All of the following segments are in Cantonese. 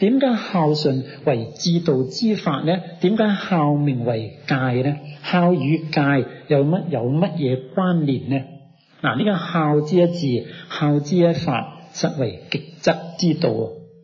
點解孝順為至道之法呢？點解孝名為戒呢？孝與戒有乜嘢關聯呢？嗱，呢個孝之一字，孝之一法，實為極則之道。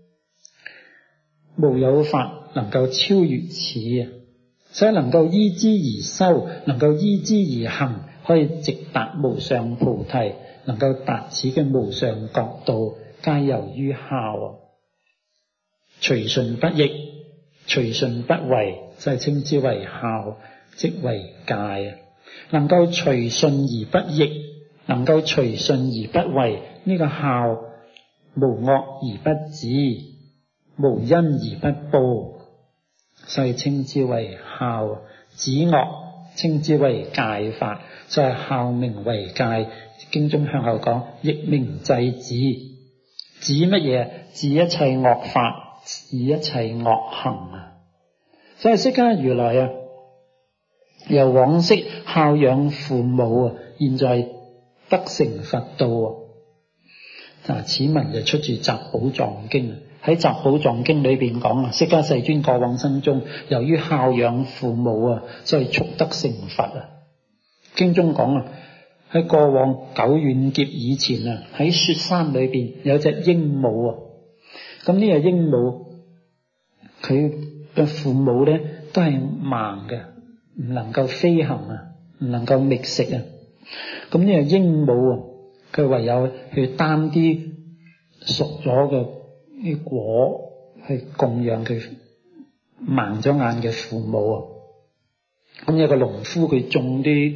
無有法能夠超越此，所以能夠依之而修，能夠依之而行，可以直達無上菩提，能夠達此嘅無上覺道，皆由於孝。隨順不逆，隨順不違，就稱之為孝，即為戒。能夠隨順而不逆，能夠隨順而不違，呢個孝無惡而不止，無因而不報，所以稱之為孝。止惡稱之為戒法，所以孝名為戒。經中向後講，亦名制止。止乜嘢？止一切惡法，止一切惡行啊！所以釋迦如來啊，由往昔孝養父母啊，現在得成佛道啊！此文就出自《集寶藏經》。喺《集寶藏經》裏邊講啊，釋迦世尊過往生中，由於孝養父母啊，所以速得成佛啊！經中講啊，喺過往久遠劫以前啊，喺雪山裏邊有隻鸚鵡啊，咁呢隻鸚鵡佢嘅父母咧都係盲嘅，唔能夠飛行啊，唔能夠覓食啊，咁呢隻鸚鵡啊，佢唯有去擔啲熟咗嘅啲果去供養佢盲咗眼嘅父母啊。咁有個農夫佢種啲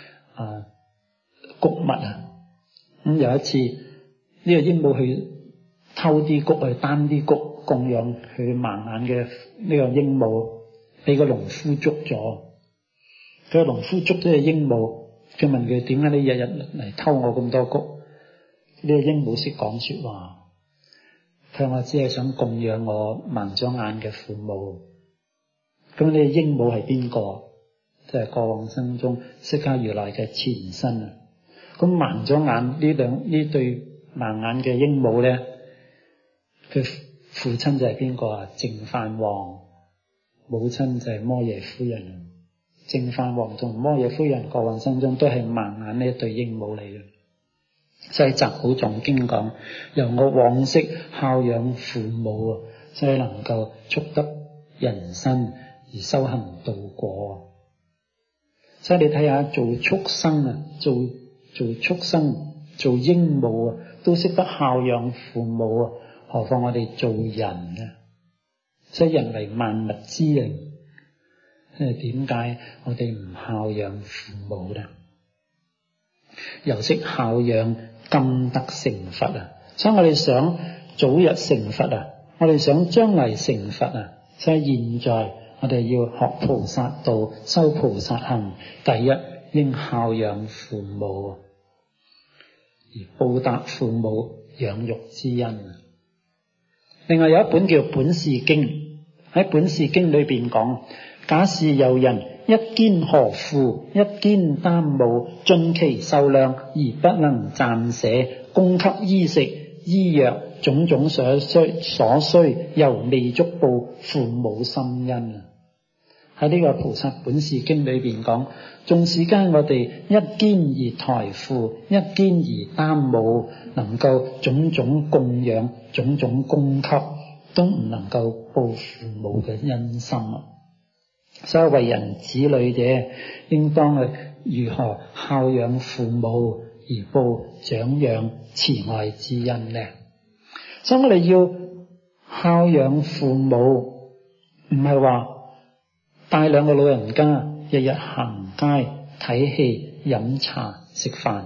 穀物啊，咁有一次呢個鸚鵡去偷啲穀，去擔啲穀供養佢盲眼嘅呢個鸚鵡，俾個農夫捉咗。個農夫捉咗隻鸚鵡，佢問佢，點解你日日嚟偷我咁多穀？呢個鸚鵡識講說話，佢話我只係想供養我盲咗眼嘅父母。咁呢個鸚鵡係邊個？就係過往生中釋迦如來嘅前身啊！咁盲咗眼呢對盲眼嘅鸚鵡咧，佢父親就係邊個啊？淨飯王，母親就係摩耶夫人。淨飯王同摩耶夫人過往生中都係盲眼呢一對鸚鵡嚟嘅。所以《集寶藏經》講，由我往昔孝養父母啊，所以能夠速得人身而修行道果。所以你睇下做畜生啊，做畜生做鸚鵡啊，都識得孝養父母啊，何況我哋做人啊？所以人為萬物之靈，點解我哋唔孝養父母呢？又識孝養，今得成佛啊！所以我哋想早日成佛啊，我哋想將來成佛啊，所以現在我哋要學菩薩道，修菩薩行。第一，應孝養父母，而報答父母養育之恩。另外有一本叫《本事經》，喺《本事經》裏邊講，假使有人一肩荷負，一肩擔母，盡其壽量而不能暫捨，供給衣食醫藥種種所需，猶未足報父母深恩啊！喺呢個菩薩本事經裏邊講，縱使間我哋一肩而抬負，一肩而擔母，能夠種種供養，種種供給，都唔能夠報父母嘅恩心啊！所以為人子女者，應當去如何孝養父母而報長養慈愛之恩呢？所以我哋要孝養父母，唔係話帶兩個老人家日日行街睇戲飲茶食飯。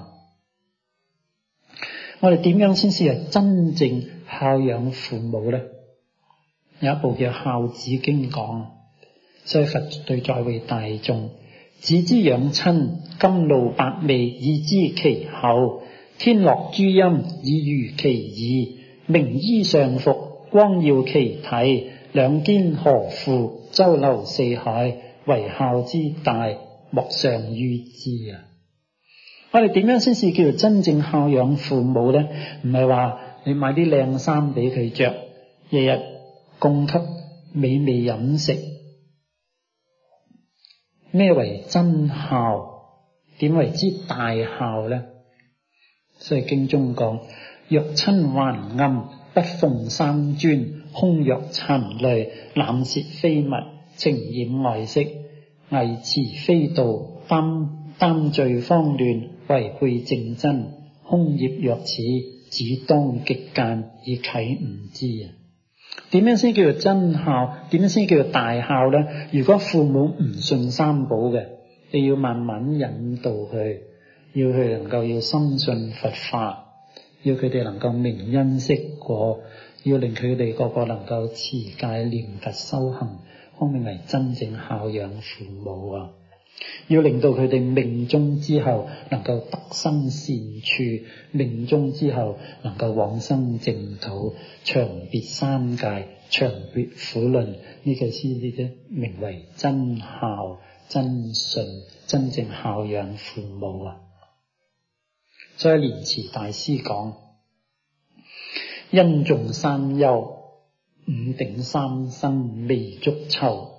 我哋點樣先至係真正孝養父母呢？有一部叫《孝子經》講，所以佛對在位大眾，子之養親，甘露百味以知其厚，天樂諸陰以娛其意，名衣上服光耀其體，兩肩荷負周流四海，為孝之大，莫尚於之啊！我哋點樣先至叫做真正孝養父母呢？唔係話你買啲靚衫俾佢着，日日供給美味飲食。咩為真孝？點為之大孝呢？所以經中講：若親還暗，不奉三尊，空若塵類，濫竊非物，情染外色，偽持非道，擔罪慌亂，違背正真，空業若此，只當極諫，以啟吾之啊！點樣先叫做真孝？點樣先叫做大孝呢？如果父母唔信三寶嘅，你要慢慢引導佢，要佢能夠要深信佛法，要佢哋能夠明因識果，要令佢哋個個能夠持戒念佛修行，方面為真正孝養父母啊！要令到佢哋命終之後能夠得生善處，命終之後能夠往生淨土，長別三界，長別苦輪，呢個先至啫名為真孝、真信，真正孝養父母啊！所以蓮池大師講：恩重三優，五頂三生未足湊，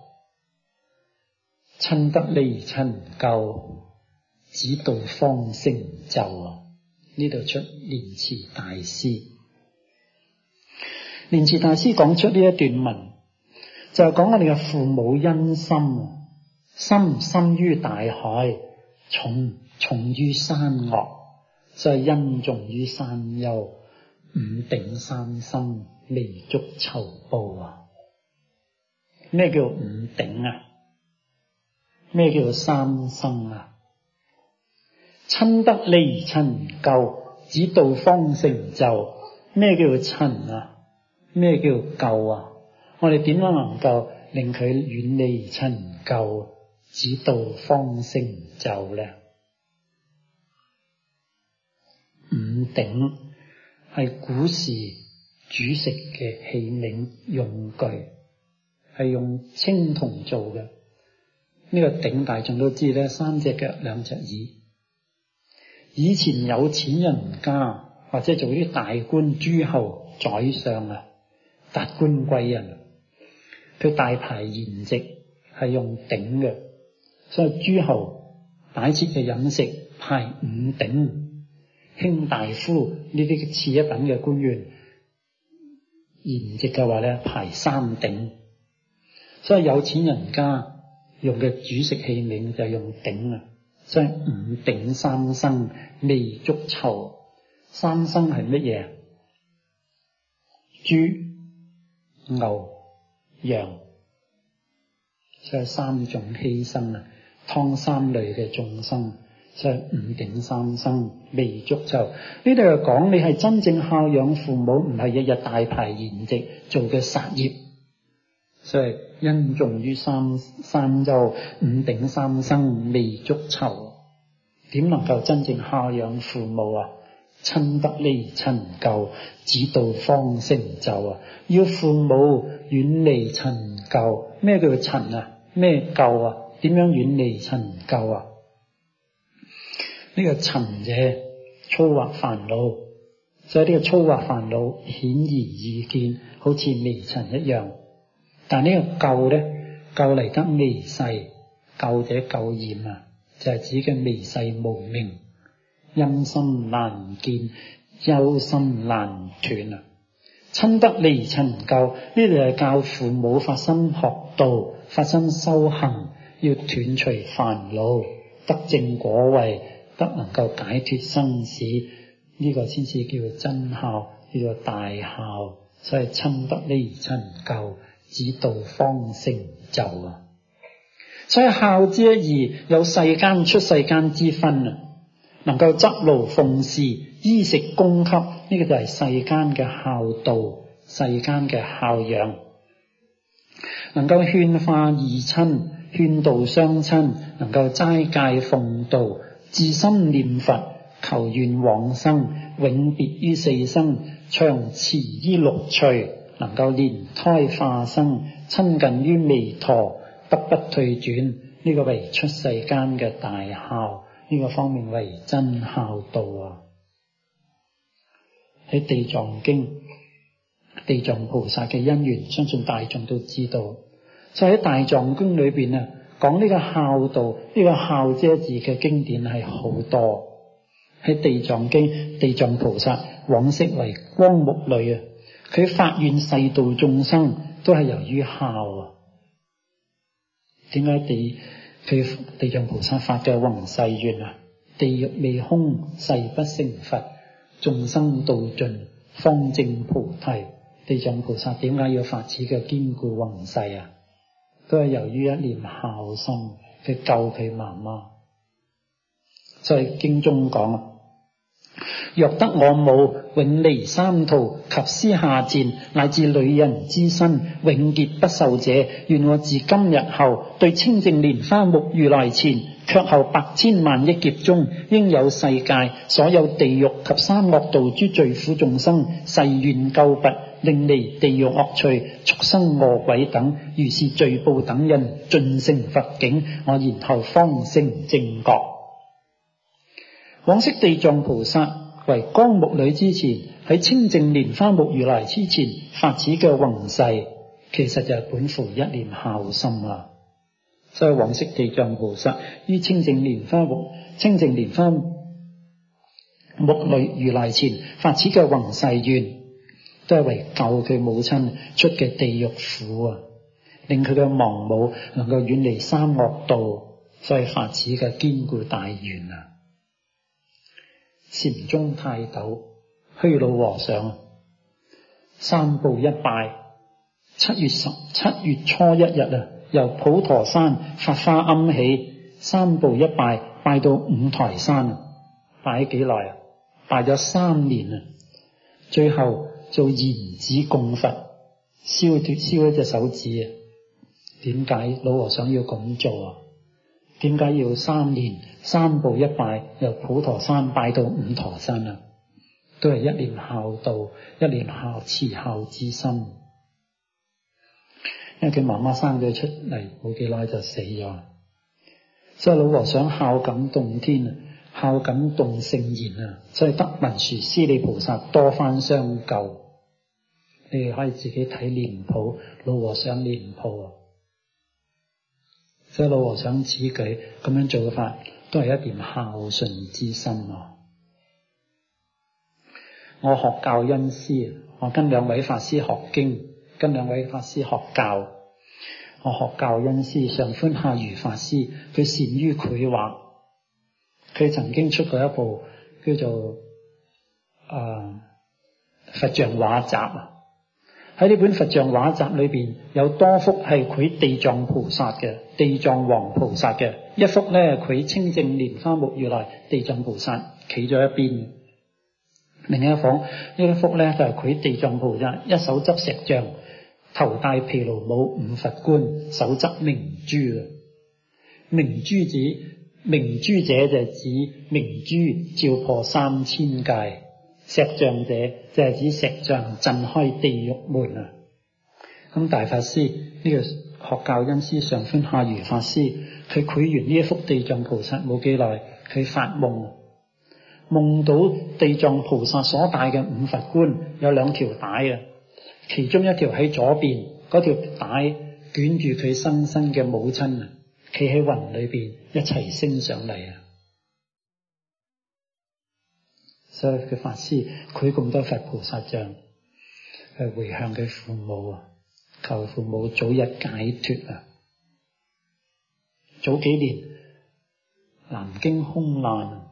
親得利親救，只道方成就啊！呢度出蓮池大師。蓮池大師講出呢一段文，就係講我哋嘅父母恩深，深於大海，重於山岳，所以恩重於三優，五頂三生未足酬報啊！咩叫五頂啊？咩叫三生啊？親得利親救，只道方成就。咩叫親啊？咩叫救啊？我哋點樣能夠令佢遠離親救，只道方成就呢？五頂係古時煮食嘅器皿用具，係用青銅做嘅。呢個頂大眾都知咧，三隻腳兩隻耳。以前有錢人家或者做啲大官諸侯宰相啊，達官貴人，佢大排筵席係用頂嘅，所以諸侯擺設嘅飲食排五頂。卿大夫呢啲次一品嘅官員筵席嘅話咧，排三頂。所以有錢人家用嘅煮食器皿就用頂啊，所以五頂三生未足酬。三生係乜嘢？豬、牛、羊，所以三種犧牲啊，劏三類嘅眾生，所以五頂三生未足酬。呢度又講你係真正孝養父母，唔係日日大排筵席做嘅殺業。所以恩重於三優，五頂三生未足酬。點能夠真正孝養父母啊？親得利親救，只道方成就啊！要父母遠離塵垢。咩叫塵啊？咩垢啊？點樣遠離塵垢啊？呢個塵者粗惑煩惱，所以呢個粗惑煩惱顯而易見，好似微塵一樣。但呢個垢咧，垢嚟得微細，垢者垢染啊，就係指嘅微細無明，陰心難見，憂心難斷啊！親得利親救，呢度係教父母發心學道，發心修行，要斷除煩惱，得正果位，得能夠解脫生死，呢個先至叫做真孝，叫做大孝。所以親得利親救，只道方成就啊！所以孝之一義，有世間出世間之分啊！能夠執勞奉事，衣食供給，呢個就係世間嘅孝道，世間嘅孝養。能夠勸化異親，勸導雙親，能夠齋戒奉道，至心念佛，求願往生，永別於四生，長持於六趣，能夠蓮胎化生，親近於彌陀，得不退轉，呢個為出世間嘅大孝。呢個方面為真孝道啊！喺地藏經地藏菩薩嘅因緣，相信大眾都知道。就喺大藏經裏邊啊，講呢個孝道，呢個孝遮字嘅經典係好多。喺地藏經，地藏菩薩往昔為光目女啊，佢發願誓度眾生都係由於孝啊。點解地藏菩薩發嘅宏誓願啊？地獄未空，誓不成佛，眾生度盡，方證菩提。地藏菩薩點解要發此嘅堅固宏誓啊？都係由於一念孝心，去救佢媽媽。所以經中講啊，若得我母永離三途，及施下賤，乃至女人之身，永劫不受者，願我自今日後對清淨蓮花目如來前，卻後百千萬億劫中，應有世界所有地獄及三惡道諸罪苦眾生，誓願救拔，令離地獄惡趣、畜生餓鬼等，如是罪報等人，盡成佛境，我然後方成正覺。往昔地藏菩薩為光目女之前，喺清淨蓮花目如來之前發此嘅宏誓，其實就係本乎一念孝心啊。所以往昔地藏菩薩於清淨蓮花目女如來前發此嘅宏誓願，都係為救佢母親出嘅地獄苦啊，令佢嘅亡母能夠遠離三惡道，所以發此嘅堅固大願啊。禪宗泰斗虛老和尚三步一拜，7月初一日啊，由普陀山發花庵起，三步一拜，拜到五台山啊，拜咗幾耐啊？拜咗3年啊，最後做燃指供佛，燒一隻手指啊。點解老和尚要咁做啊？點解要3年三步一拜，由普陀山拜到五台山啊？都係一念孝道，一念慈孝之心。因為佢媽媽生咗出嚟冇幾耐就死咗，所以老和尚孝感動天啊，孝感動聖賢啊，所以得文殊師利菩薩多番相救。你哋可以自己睇年譜，老和尚年譜啊。所以老和尚此舉咁樣做嘅法，都係一點孝順之心啊。我學教恩師，我跟2位法師學經，跟2位法師學教。我學教恩師上寬下愚法師，佢善於繪畫，佢曾經出過一部叫做佛像畫集啊。喺呢本佛像畫集裏邊，有多幅係繪地藏菩薩嘅，地藏王菩薩嘅，一幅咧繪清淨蓮花目如來，地藏菩薩企咗一邊。另一幅咧就係繪地藏菩薩，一手執石像，頭戴毗盧帽5佛冠，手執明珠啊。明珠者就係指明珠照破3000界。石像者就係指石像震開地獄門啊！咁大法師呢個學教恩師上寬下愚法師，佢繪完呢一幅地藏菩薩冇幾耐，佢發夢到地藏菩薩所戴嘅5佛冠有2條帶啊，其中一條喺左邊，嗰條帶捲住佢新生嘅母親啊，企喺雲裏邊一齊升上嚟啊！所以佢法師繪咁多佛菩薩像，係回向佢父母啊，求父母早日解脫啊！早幾年南京空難，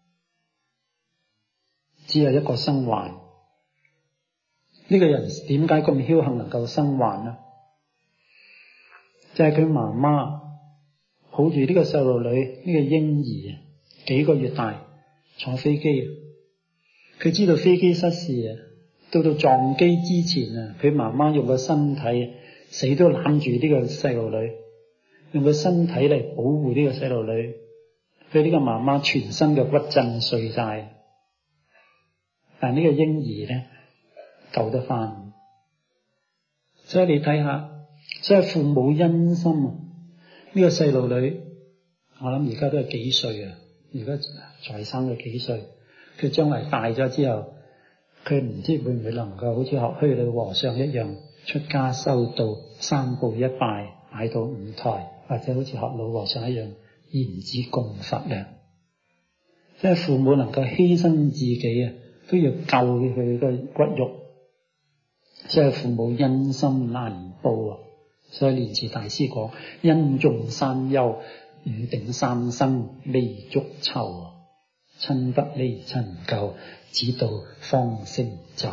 只有一個生還。呢個人點解咁僥倖能夠生還呢？就係佢媽媽抱住呢個細路女，呢個嬰兒幾個月大，坐飛機。佢知道飛機失事啊，到撞機之前啊，佢媽媽用個身體死都攬住呢個細路女，用個身體嚟保護呢個細路女。佢呢個媽媽全身嘅骨震碎晒，但呢個嬰兒咧救得翻。所以你睇下，所以父母恩心啊！呢個細路女，我諗而家都係幾歲啊？而家才生咗幾歲？佢將來大咗之後， 佢唔知會唔會能夠好似學虛女和尚一樣出家修道三步一拜擺到五台，或者好似學老和尚一樣言子供佛咧。即係父母能夠犧牲自己啊，都要救佢個骨肉，即係父母恩心難報啊！所以蓮池大師講：恩重三憂，五頂三生未足酬，親不離親舊，只道方成就。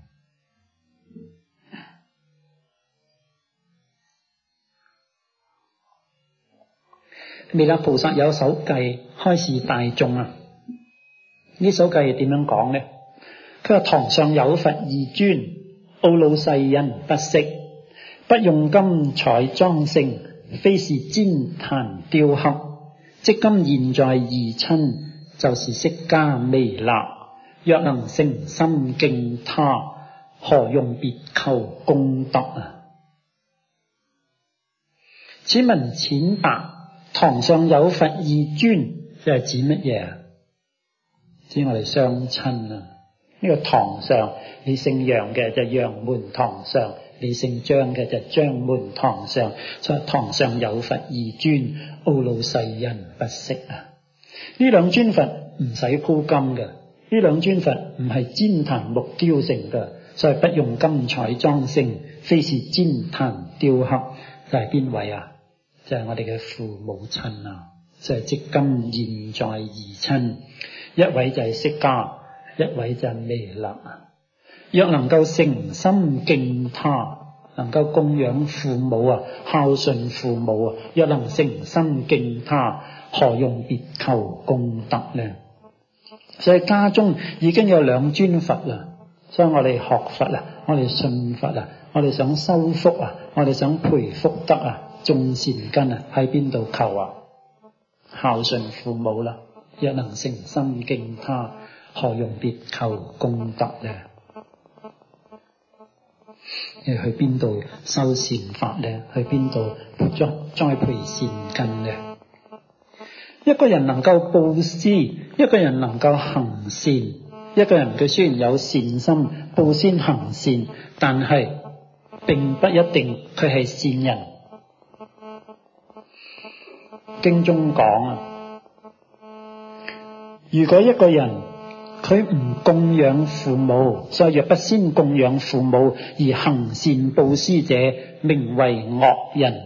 彌勒菩薩有首偈開示大眾啊！呢首偈點樣講呢？佢話：堂上有佛二尊，懊惱世人不識，不用金彩裝飾，非是旃檀雕刻。即今現在二親，就是釋迦彌勒。若能誠心敬他，何用別求功德啊？此文淺白，堂上有佛二尊，即係指乜嘢啊？指我哋雙親啊！呢個堂上，你姓楊嘅就楊門堂上，你姓張嘅就張門堂上。所以堂上有佛二尊，懊惱世人不識啊！呢兩尊佛唔使鋪金嘅，呢兩尊佛唔係旃檀木雕成嘅，所以不用金彩裝飾，非是旃檀雕刻。就係邊位啊？就係我哋嘅父母親啊！就係即今現在二親。一位就係釋迦，一位就係彌勒啊！若能夠誠心敬他，能夠供養父母啊，孝順父母啊，若能誠心敬他，何用別求功德呢？所以家中已經有兩尊佛啦，所以我哋學佛啊，我哋信佛啊，我哋想修福啊，我哋想培福德啊，種善根啊，喺邊度求啊？孝順父母啦。若能誠心敬他，何用別求功德呢？你去邊度修善法呢？去邊度栽培善根呢？一個人能夠布施，一個人能夠行善，一個人佢雖然有善心，布施行善，但係並不一定佢係善人。經中講啊，如果一個人佢唔供養父母，所以若不先供養父母而行善布施者，名為惡人。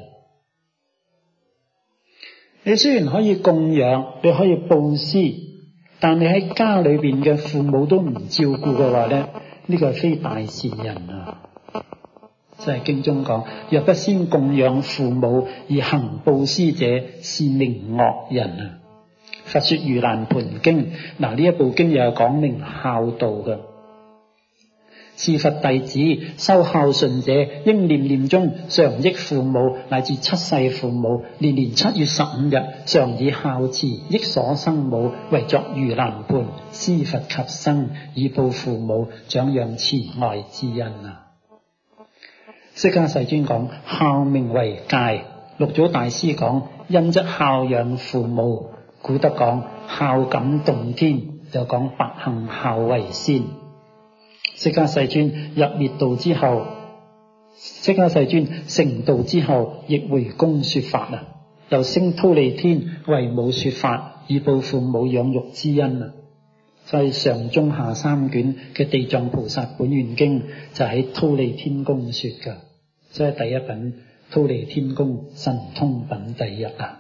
你雖然可以供養，你可以布施，但你喺家裏邊嘅父母都唔照顧嘅話咧，呢個係非大善人啊！即係經中講，若不先供養父母而行布施者，是名惡人啊！佛說《盂蘭盆經》，嗱呢一部經又係講明孝道嘅。是佛弟子修孝順者，應念念中常憶父母，乃至七世父母，年年7月15日，常以孝慈憶所生母，為作盂蘭盆，施佛及生，以報父母長養慈愛之恩啊！釋迦世尊講孝名為戒，六祖大師講恩則孝養父母。古德講孝感動天，就講百行孝為先。釋迦世尊入滅道之後，釋迦世尊成道之後，亦回宮說法啊，又升忉利天為母說法，以報父母養育之恩啊。所以上中下三卷嘅地藏菩薩本願經就喺忉利天宮說噶，所以第一品忉利天宮神通品第一啊。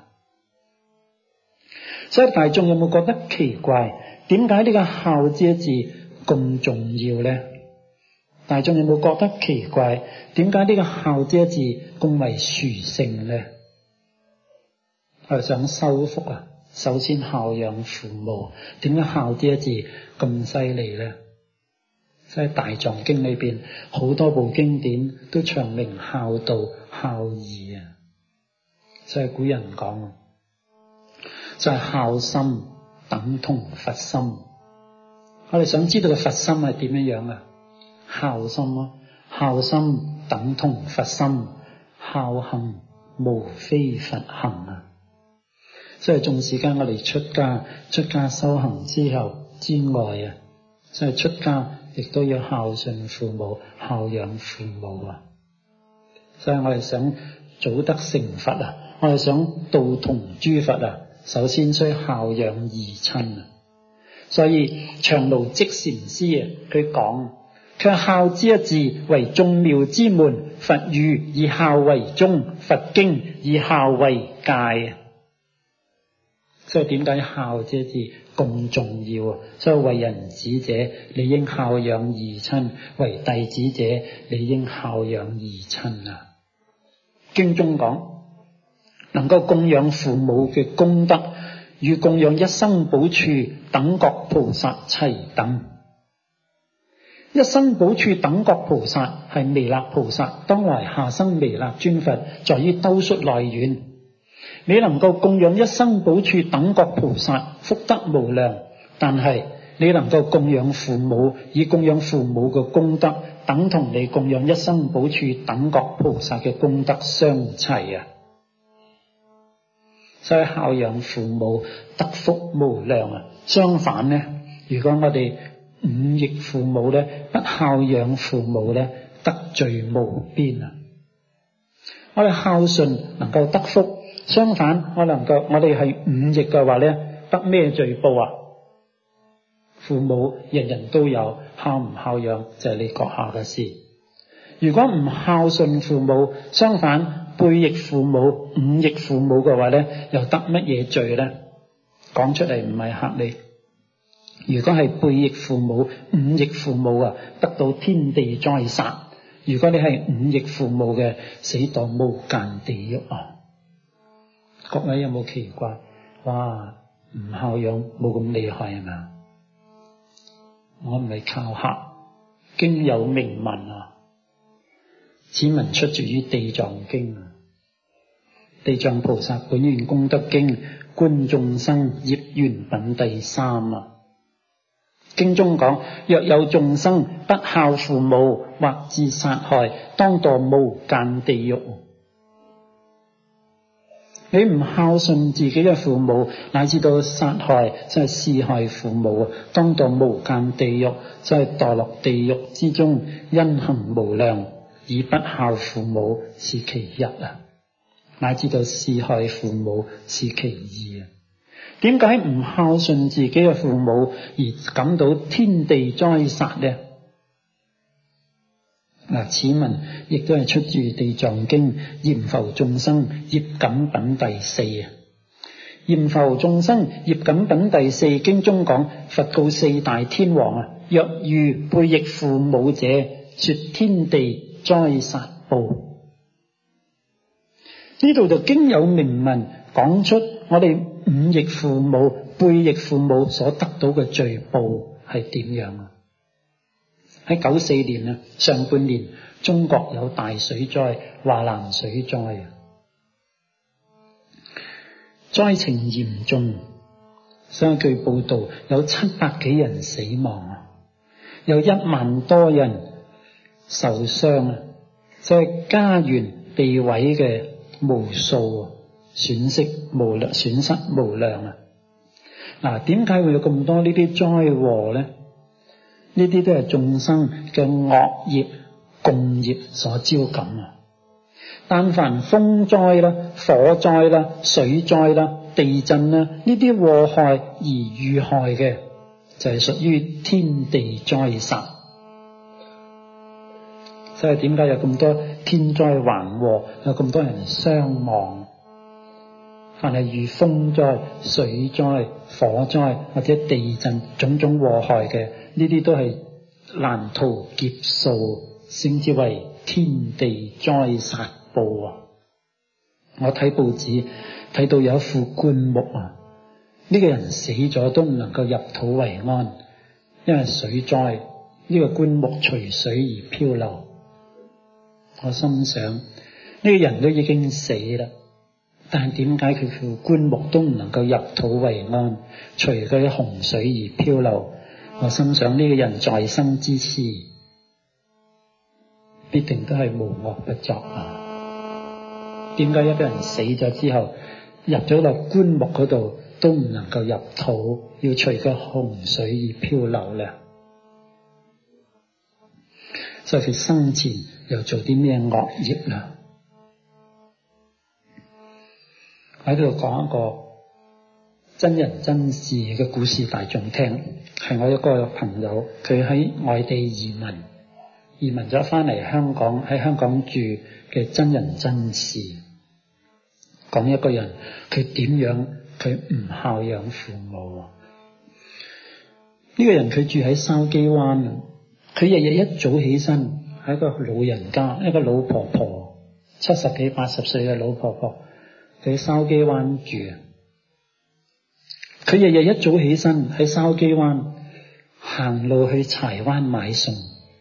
所以大眾有冇覺得奇怪？點解呢個孝字一字咁重要呢？大眾有冇覺得奇怪？點解呢個孝字一字咁為殊勝呢？我係想修福啊，首先孝養父母。點解孝字一字咁犀利呢？所以大藏經裏邊好多部經典都詳明孝道孝義啊。所以古人講就係孝心等同佛心。我哋想知道個佛心係點樣啊？孝心咯，孝心等同佛心，孝行無非佛行啊！所以縱使間我哋出家修行之外啊， 所以出家亦都要孝順父母、孝養父母啊。所以我哋想早得成佛啊，我哋想道同諸佛啊，首先需孝養義親啊。所以長路積禪師啊，佢講，卻孝之一字為眾妙之門，佛語以孝為宗，佛經以孝為戒啊。所以點解孝之一字咁重要啊？所以為人子者，你應孝養義親；為弟子者，你應孝養義親啊。經中講，能夠供養父母嘅功德，與供養一生補處等覺菩薩齊等。一生補處等覺菩薩係彌勒菩薩當來下生彌勒尊佛，在於兜率內院。你能夠供養一生補處等覺菩薩，福德無量，但係你能夠供養父母，以供養父母嘅功德，等同你供養一生補處等覺菩薩嘅功德相齊啊！所以孝養父母德福無量啊！相反呢，如果我哋忤逆父母呢，不孝養父母呢，得罪無邊啊！我哋孝順能夠得福，相反我哋係忤逆嘅話呢，得咩罪報啊？父母人人都有，孝唔孝養就係你閣下嘅事。如果唔孝順父母，相反背逆父母、忤逆父母嘅話呢，又得乜嘢罪呢？講出嚟唔係嚇你。如果係背逆父母、忤逆父母啊，得到天地災殺；如果你係忤逆父母嘅，死墮無間地獄啊！各位有冇奇怪？哇，唔孝養冇咁厲害係嘛？我唔係靠嚇，經有明文啊！此文出自於地藏經啊，地藏菩薩本願功德經觀眾生業緣品第3啊。經中講，若有眾生不孝父母，或致殺害，當墮無間地獄。你唔孝順自己嘅父母，乃至到殺害，即係施害父母，當墮無間地獄，即係墮落地獄之中，因行無量，以不孝父母是其一啊，乃至到施害父母是其二啊。點解唔孝順自己嘅父母而感到天地災殺呢？嗱，此文亦都係出自地藏經閻浮眾生業感品第4啊。閻浮眾生業感品第4經中講，佛告四大天王啊，若遇背逆父母者，說天地災殺報。呢度就經有明文講出我哋忤逆父母、背逆父母所得到嘅罪報係點樣啊？喺94年啊，上半年中國有大水災，華南水災啊，災情嚴重，所以據報道有700幾人死亡啊，有1萬多人受傷啊，所以家園被毀嘅無數啊，損失無量啊！嗱，點解會有咁多呢啲災禍呢？呢啲都係眾生嘅惡業、共業所招感啊！但凡風災啦、火災啦、水災啦、地震啦，呢啲禍害而遇害嘅，就係屬於天地災殺。所以點解有咁多天災橫禍，有咁多人傷亡？凡係遇風災、水災、火災或者地震種種禍害嘅，呢啲都係難逃劫數，稱之為天地災殺報啊！我睇報紙睇到有一副棺木啊，呢個人死咗都唔能夠入土為安，因為水災，呢個棺木隨水而漂流。我心想，呢個人都已經死啦，但係點解佢副棺木都唔能夠入土為安，隨佢洪水而漂流？我心想，呢個人在生之時必定都係無惡不作啊！點解一個人死咗之後入咗落棺木嗰度都唔能夠入土，要隨佢洪水而漂流呢？ 所以佢生前又做啲咩惡業啦？喺度講一個真人真事嘅故事大眾聽，係我一個朋友，佢喺外地移民咗翻嚟香港，喺香港住嘅真人真事，講一個人佢點樣佢唔孝養父母。呢個人佢住喺筲箕灣，佢日日一早起身，係一個老人家，一個老婆婆，70幾80歲嘅老婆婆，佢喺筲箕灣住。佢日日一早起身喺筲箕灣行路去柴灣買餸。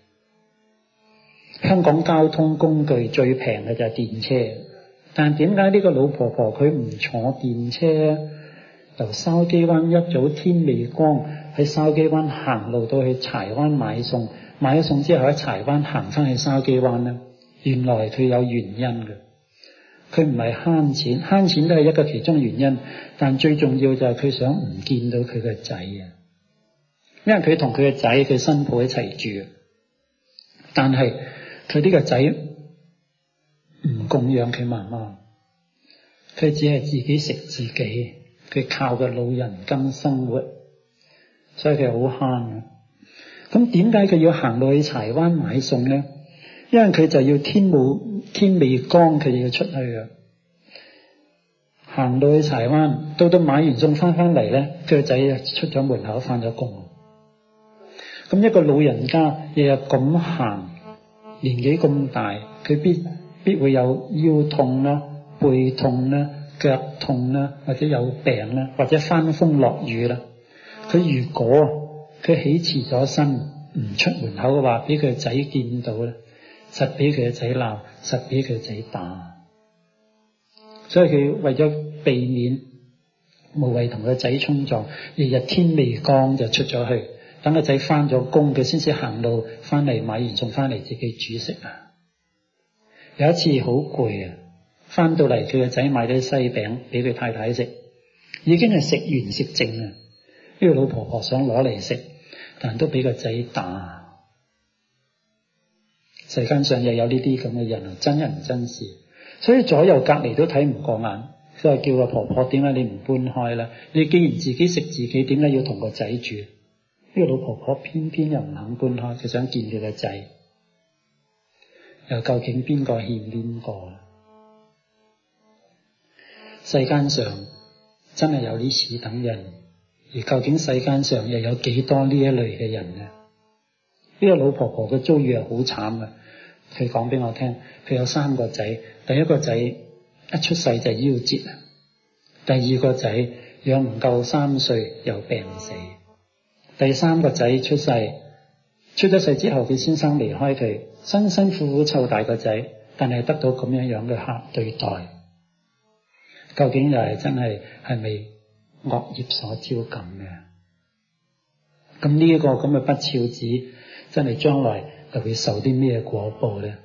香港交通工具最平嘅就係電車，但點解呢個老婆婆佢唔坐電車？由筲箕灣一早天未光喺筲箕灣行路到去柴灣買餸，買咗餸之後喺柴灣行翻去筲箕灣呢？原來佢有原因嘅。佢唔係慳錢，慳錢都係一個其中原因，但最重要就係佢想唔見到佢個仔啊！因為佢同佢個仔佢新抱一齊住，但係佢呢個仔唔供養佢媽媽，佢只係自己食自己，佢靠個老人金生活，所以佢好慳。咁點解佢要行到去柴灣買餸呢？因為佢就要天未光佢就要出去啊！行到去柴灣，到買完餸翻嚟咧，佢個仔出咗門口翻咗工。咁一個老人家日日咁行，年紀咁大，佢必會有腰痛啦、背痛啦、腳痛啦，或者有病啦，或者翻風落雨啦。佢如果佢起遲咗身，唔出門口嘅話，俾佢個仔見到咧，實俾佢個仔鬧，實俾佢個仔打。所以佢為咗避免無謂同個仔衝撞，日日天未光就出咗去，等個仔翻咗工，佢先至行路翻嚟，買完餸翻嚟自己煮食啊。有一次好攰啊，翻到嚟佢個仔買啲西餅俾佢太太食，已經係食完食剩啊。呢個老婆婆想攞嚟食，但都俾個仔打。世間上又有呢啲咁嘅人，真人真事，所以左右隔籬都睇唔過眼，所以叫個婆婆，點解你唔搬開啦？你既然自己食自己，點解要同個仔住？呢個老婆婆偏偏又唔肯搬開，佢想見佢個仔。又究竟邊個欠邊個？世間上真係有呢此等人，而究竟世間上又有幾多呢一類嘅人呢？呢個老婆婆嘅遭遇係好慘啊！佢講俾我聽，佢有3個仔，第一個仔一出世就夭折啊，第二個仔養唔夠3歲又病死，第3個仔出咗世之後，佢先生離開佢，辛辛苦苦湊大個仔，但係得到咁樣嘅對待，究竟又係真係咪惡業所招感嘅？咁呢一個咁嘅不肖子，真係將來就會受啲咩果報咧？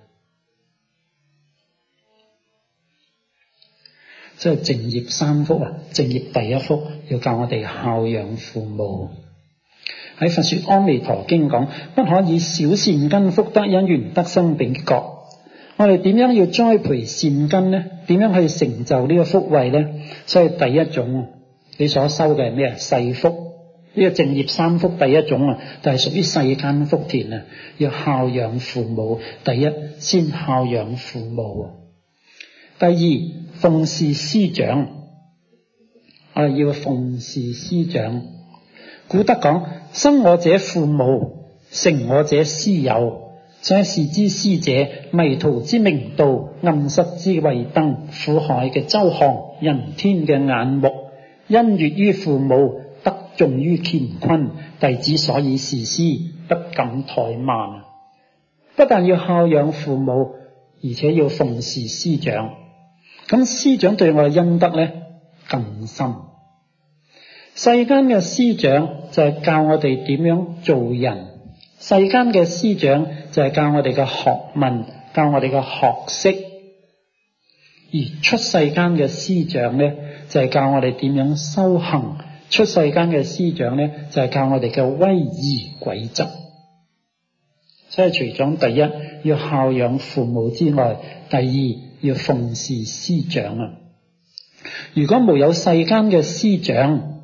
即係淨業3福啊！淨業第一福要教我哋孝養父母。喺《佛說阿彌陀經》講，不可以小善根福德因緣得生彼國。我哋點樣要栽培善根呢？點樣去成就呢個福慧呢？所以第一種你所修嘅係咩啊？世福。呢個淨業3福第一種啊，就係屬於世間福田啊，要孝養父母。第一先孝養父母，第二奉事師長。我哋要奉事師長。古德講：生我者父母，成我者師友。所以視之師者，迷途之明道，暗室之慧燈，苦海嘅周航，人天嘅眼目。因悅於父母，德重於乾坤。弟子所以事師，不敢怠慢。不但要孝養父母，而且要奉事師長。咁師長對我嘅恩德呢更深。世間嘅師長就係教我哋點樣做人，世間嘅師長就係教我哋嘅學問，教我哋嘅學識。而出世間嘅師長呢，就係教我哋點樣修行。出世間嘅師長呢，就係教我哋嘅威儀軌則。 所以除咗第一要孝養父母之外，第二要奉事師長啊！如果沒有世間嘅師長，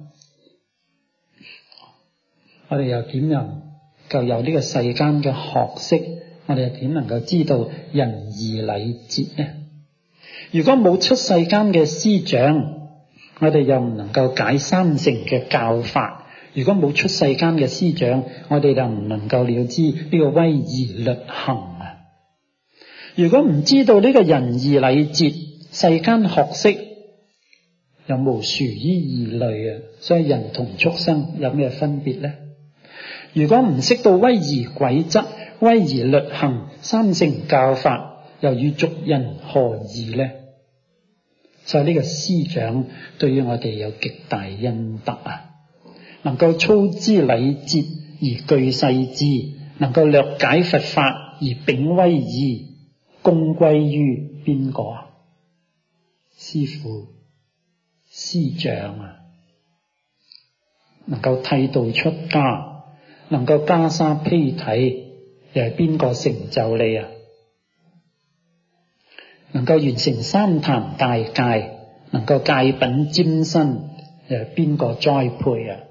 我哋又點能夠有呢個世間嘅學識？我哋又點能夠知道仁義禮節呢？如果冇出世間嘅師長，我哋又唔能夠解三乘嘅教法。如果冇出世間嘅師長，我哋就唔能夠了知呢個威儀律行啊！如果唔知道呢個仁義禮節，世間學識又無殊於異類啊！所以人同畜生有咩分別呢？如果唔識到威儀軌則、威儀律行、三乘教法，又與俗人何異呢？所以呢個師長對於我哋有極大恩德啊！能夠操之禮節而具世智，能夠略解佛法而秉威儀，功歸於邊個啊？師父、師長啊！能夠剃度出家，能夠袈裟披體，又係邊個成就你啊？能夠完成三壇大戒，能夠戒品沾身，又係邊個栽培啊？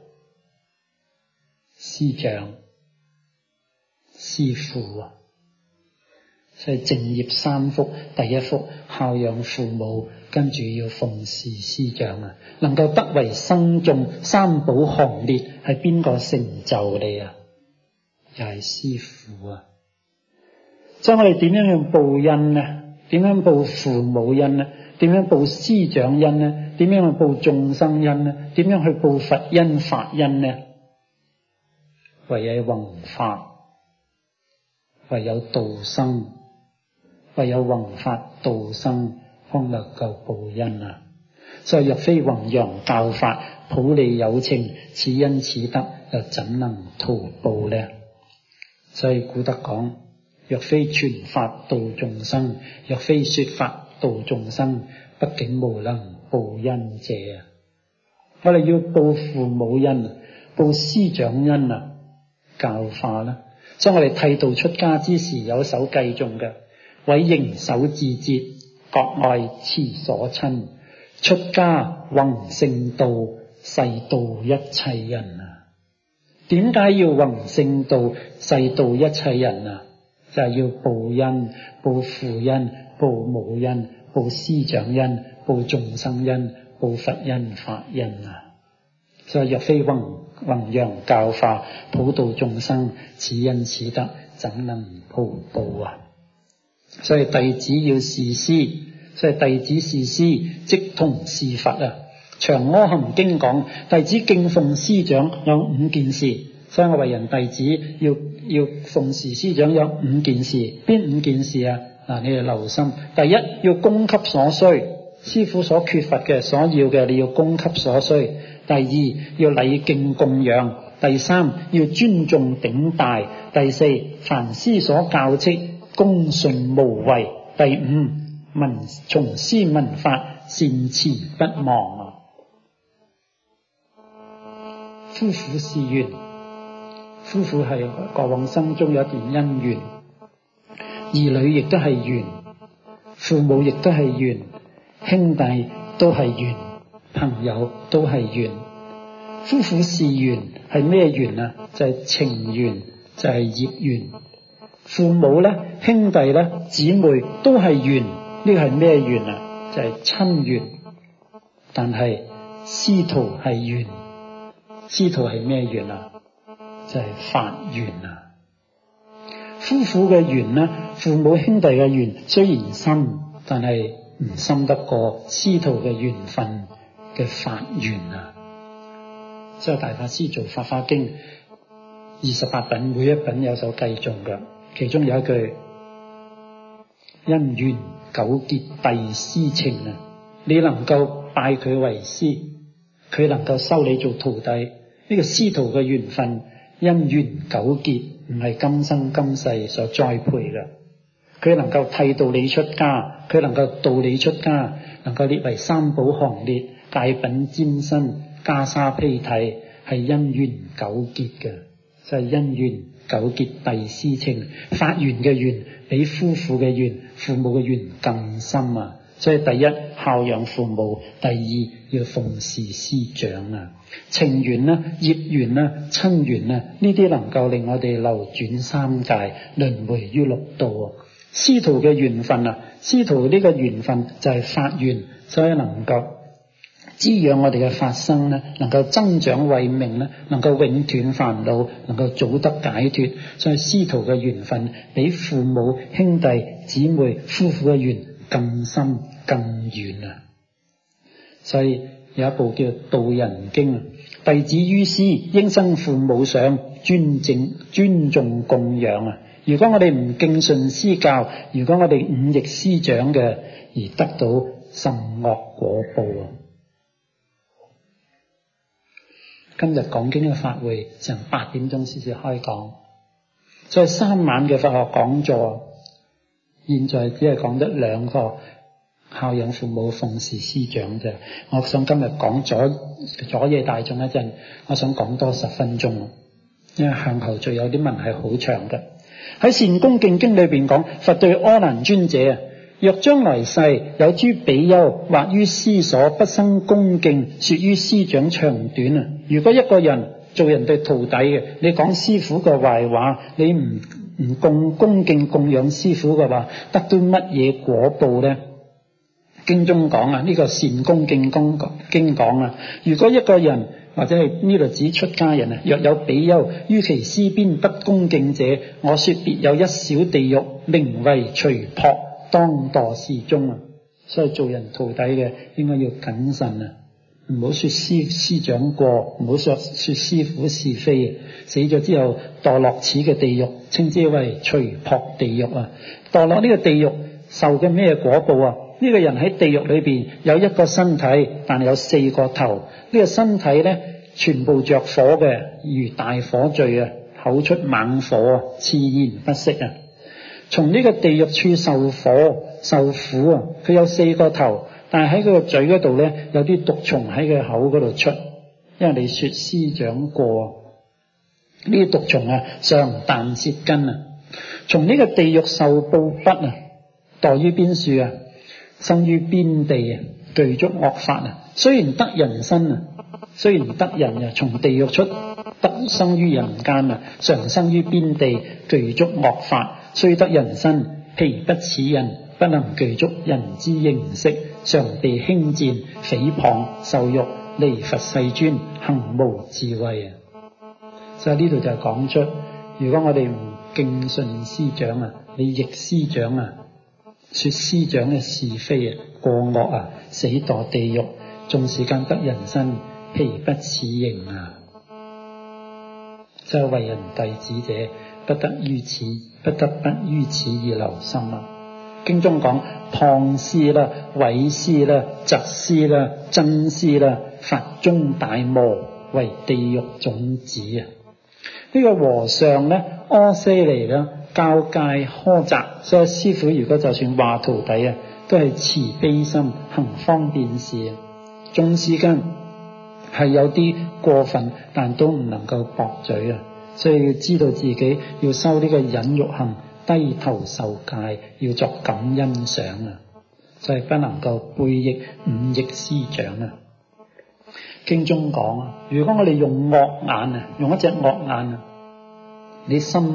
師長、師父啊！所以正業三福，第一福孝養父母，跟住要奉事師長啊！能夠得為僧眾，三寶行列，係邊個成就你啊？又係師父啊！所以我哋點樣去報恩呢？點樣報父母恩呢？點樣報師長恩呢？點樣去報眾生恩呢？點樣去報佛恩法恩呢？唯有弘法，唯有度生，唯有弘法度生，方能夠報恩啊！所以若非弘揚教法，普利有情，此恩此德又怎能圖報呢？所以古德講：若非傳法度眾生，若非說法度眾生，畢竟無能報恩者啊！我哋要報父母恩，報師長恩啊！教化啦，所以我哋剃度出家之時有一首偈頌嘅：委形守志節，各愛慈所親。出家弘聖道，誓度一切人啊！點解要弘聖道，誓度一切人啊？就係要報恩，報父恩，報母恩，報師長恩，報眾生恩，報佛恩法恩啊！所以若非弘揚教化，普度眾生，此恩此德怎能圖報啊？所以弟子要事師，所以弟子事師即同事佛啊！長阿含經講，弟子敬奉師長有5件事，所以我為人弟子要奉事師長有5件事。邊5件事啊？嗱，你哋留心。第一，要供給所需，師父所缺乏嘅、所要嘅，你要供給所需。第二，要禮敬供養。第三，要尊重頂戴。第四，凡師所教敕，恭順無違。第五，從師聞法，善持不忘啊！夫婦是緣，夫婦係過往生中有一段姻緣，兒女亦都係緣，父母亦都係緣，兄弟都係緣，朋友都係緣。夫婦是緣係咩緣啊？就係情緣，就係業緣。父母咧、兄弟咧、姊妹都係緣，呢個係咩緣啊？就係親緣。但係師徒係緣，師徒係咩緣啊？就係法緣啊！夫婦嘅緣咧，父母兄弟嘅緣雖然深，但係唔深得過師徒嘅緣分嘅法緣啊！所以大法師做《法華經》28品，每一品有首偈頌嘅，其中有一句：因緣糾結弟師情啊！你能夠拜佢為師，佢能夠收你做徒弟，呢個師徒嘅緣分因緣糾結，唔係今生今世所栽培嘅。佢能夠剃度你出家，佢能夠度你出家，能夠列為三寶行列，戒品沾身，袈裟披體，係因緣糾結嘅，就係因緣糾結弟私情，發緣嘅緣比夫婦嘅緣、父母嘅緣更深啊！所以第一，孝養父母；第二，要奉事師長啊。情緣啦、業緣啦、親緣啦，呢啲能夠令我哋流轉三界，輪迴於六道啊。師徒嘅緣分啊，師徒呢個緣分就係法緣，所以能夠滋養我哋嘅法身咧，能夠增長慧命咧，能夠永斷煩惱，能夠早得解脫。所以師徒嘅緣分比父母、兄弟、姊妹、夫婦嘅緣更深更遠啊！所以有一部叫《道人經》啊，弟子於師，應生父母上，尊重供養啊！如果我哋唔敬順師教，如果我哋忤逆師長嘅，而得到甚惡果報啊！今日講經嘅法會成8點鐘先至開講，所以3晚嘅佛學講座，現在只係講得2個，孝養父母、奉事師長啫。我想今日講阻野大眾一陣，我想講多10分鐘，因為向後仲有啲文係好長嘅。喺善恭敬經裏邊講，佛對阿難尊者啊，若將來世有諸比丘或於師所不生恭敬，說於師長長短啊！如果一個人做人哋徒弟嘅，你講師父嘅壞話，你唔恭敬供養師父嘅話，得到乜嘢果報呢？經中講啊，呢個善恭敬經講啊，如果一個人或者係呢度指出家人啊，若有比丘於其師邊不恭敬者，我說別有一小地獄，名為隨撲，當墮是中啊！所以做人徒弟嘅應該要謹慎啊，唔好說師長過，唔好說師父是非啊！死咗之後墮落此嘅地獄，稱之為隨撲地獄啊！墮落呢個地獄受嘅咩果報啊？呢個人喺地獄裏邊有一個身體，但係有4個頭。呢個身體咧全部着火嘅，如大火炬啊，口出猛火啊，熾燃不息啊！從呢個地獄處受火受苦啊！佢有4個頭，但係喺佢個嘴嗰度咧有啲毒蟲喺佢口嗰度出，因為你說師長過，呢啲毒蟲啊上啖舌根啊！從呢個地獄受報不啊，墮於邊處啊？生於邊地啊，具足惡法啊！雖然得人身啊，雖然得人啊，從地獄出得生於人間啊，常生於邊地，具足惡法，雖得人身，皮不似人，不能具足人之形色，常被輕賤、誹謗、受辱，離佛世尊，行無智慧啊！所以呢度就講出，如果我哋唔敬順師長啊，你逆師長啊，說師長嘅是非啊，過惡啊，死墮地獄，仲時間得人身，皮不似形啊！就係為人弟子者，不得不於此而留心啊！經中講謗師啦、毀師啦、嫉師啦、憎師啦，法中大磨，為地獄種子啊！呢個和尚咧，阿闍黎啦，教戒苛責，所以師父如果就算話徒弟啊，都係慈悲心，行方便事啊。縱使間係有啲過分，但都唔能夠駁嘴啊。所以要知道自己要修呢個忍辱行，低頭受戒，要作感恩想啊。所以不能夠背逆忤逆師長啊。經中講啊，如果我哋用惡眼啊，用一隻惡眼啊，你心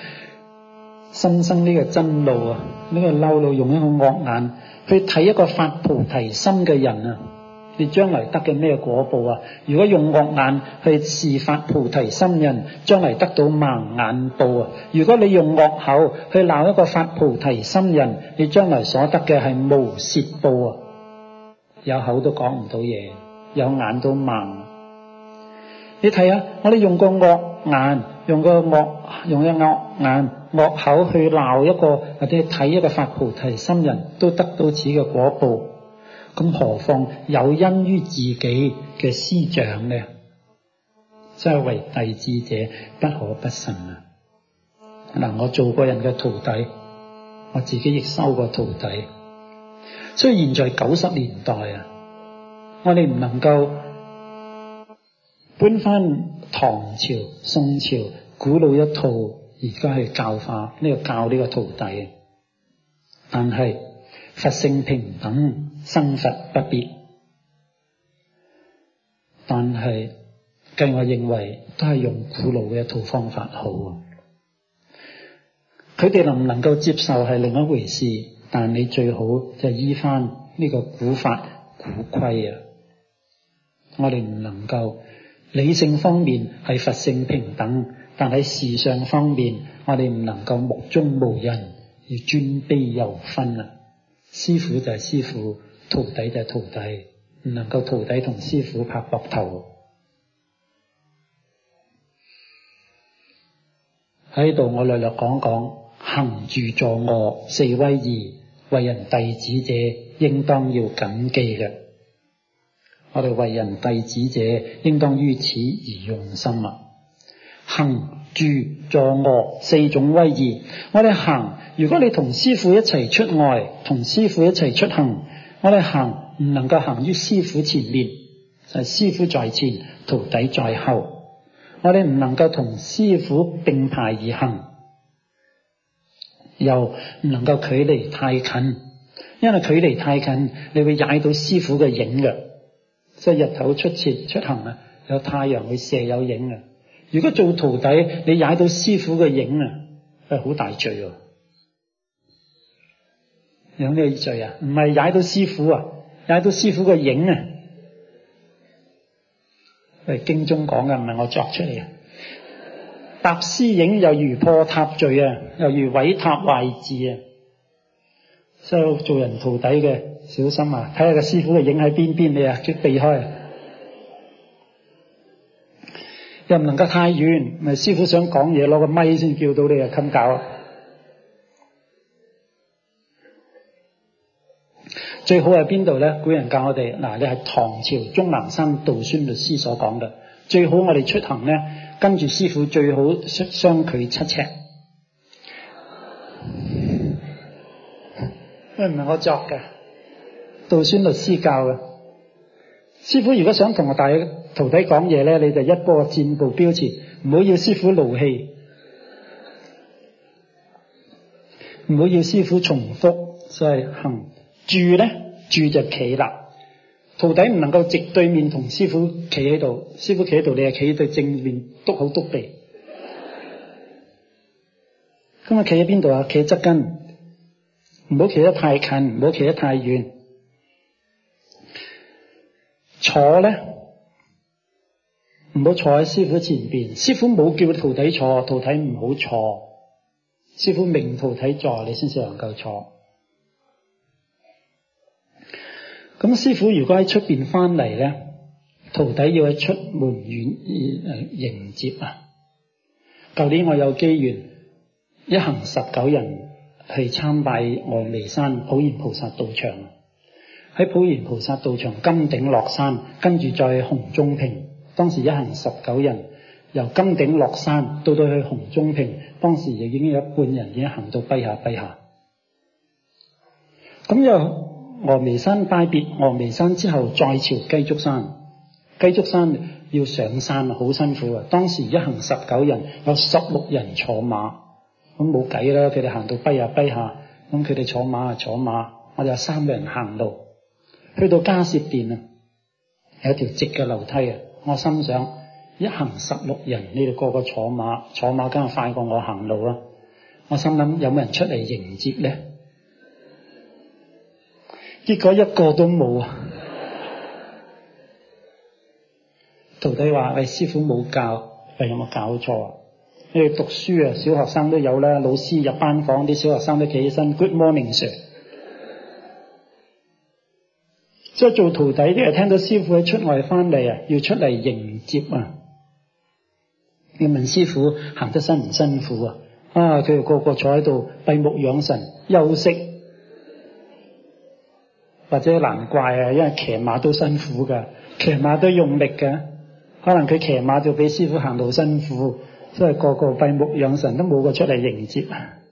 生呢個真怒啊，呢個嬲怒，用一個惡眼去睇一個發菩提心嘅人啊，你將來得嘅咩果報啊？如果用惡眼去視發菩提心人，將來得到盲眼報啊！如果你用惡口去鬧一個發菩提心人，你將來所得嘅係無舌報啊！有口都講唔到嘢，有眼都盲。你睇下，我哋用個惡眼，用個惡眼、惡口去鬧一個或者睇一個發菩提心人，都得到此嘅果報。咁何況有因於自己嘅師長呢？真係為弟子者不可不慎啊！嗱，我做過人嘅徒弟，我自己亦收過徒弟。所以現在90年代啊，我哋唔能夠搬翻唐朝、宋朝古老一套而家去教化教呢個徒弟。但係佛性平等，生佛不別。但係計我認為都係用古老嘅一套方法好。佢哋能唔能夠接受係另一回事，但你最好就依翻呢個古法古規啊！我哋唔能夠理性方面係佛性平等，但喺事上方面我哋唔能夠目中無人，要尊卑有分啊！師父就係師父，徒弟就係徒弟，唔能夠徒弟同師父拍膊頭。喺度我略略講講行住坐臥四威儀，為人弟子者應當要謹記嘅。我哋為人弟子者應當於此而用心啊！行住坐臥四種威儀，我哋行，如果你同師父一齊出外，同師父一齊出行，我哋行唔能夠行於師父前面，就係師父在前，徒弟在後。我哋唔能夠同師父並排而行，又唔能夠距離太近，因為距離太近，你會踩到師父嘅影嘅。即係日頭出行啊，有太陽會射有影啊。如果做徒弟，你踩到師父嘅影啊，係好大罪啊！有咩罪啊？唔係踩到師父啊，踩到師父嘅影啊！係經中講嘅，唔係我作出嚟啊！踏師影又如破塔罪啊，又如毀塔壞寺啊！所以做人徒弟嘅小心啊！睇下個師父嘅影喺邊，你啊，即避開。又唔能夠太遠，咪師父想講嘢攞個咪先叫到你啊，襟搞。最好係邊度咧？古人教我哋，嗱，你係唐朝終南山道宣律師所講嘅，最好我哋出行咧，跟住師父最好相距7尺。唔係我作嘅，道宣律師教嘅。師父如果想同我大徒弟講嘢咧，你就一波箭步標前，唔好要師父勞氣，唔好要師父重複。所以行住咧，住就企啦。徒弟唔能夠直對面同師父企喺度，師父企喺度，你係企對正面，篤口篤鼻。咁啊，企喺邊度啊？企喺側跟，唔好企得太近，唔好企得太遠。坐咧，唔好坐喺師父前邊。師父冇叫徒弟坐，徒弟唔好坐。師父命徒弟坐，你先至能夠坐。咁師父如果喺出邊翻嚟咧，徒弟要喺出門迎接啊！舊年我有機緣一行19人去參拜峨眉山普賢菩薩道場。喺普賢菩薩道場金頂落山，跟住再去洪中坪。當時一行19人由金頂落山到去洪中坪，當時已經有一半人已經行到跛下。咁又峨眉山拜別峨眉山之後，再朝雞足山。雞足山要上山好辛苦啊！當時一行19人，有16人坐馬，咁冇計啦，佢哋行到跛下，咁佢哋坐馬，我哋有3個人行路。去到迦葉殿啊，有一條直嘅樓梯啊！我心想，一行16人，你哋個個坐馬梗係快過我行路啦。我心諗有冇人出嚟迎接咧？結果一個都冇啊！徒弟話：喂，師父冇教，喂，有冇搞錯啊？你哋讀書啊，小學生都有啦，老師入班房，啲小學生都企起身 ，Good morning sir。所以做徒弟啲人聽到師父喺出外翻嚟啊，要出嚟迎接啊！你問師父行得辛唔辛苦啊？佢哋個個坐喺度閉目養神休息，或者難怪啊，因為騎馬都辛苦噶，騎馬都用力噶，可能佢騎馬就比師父行路辛苦，所以個個閉目養神，都冇個出嚟迎接啊！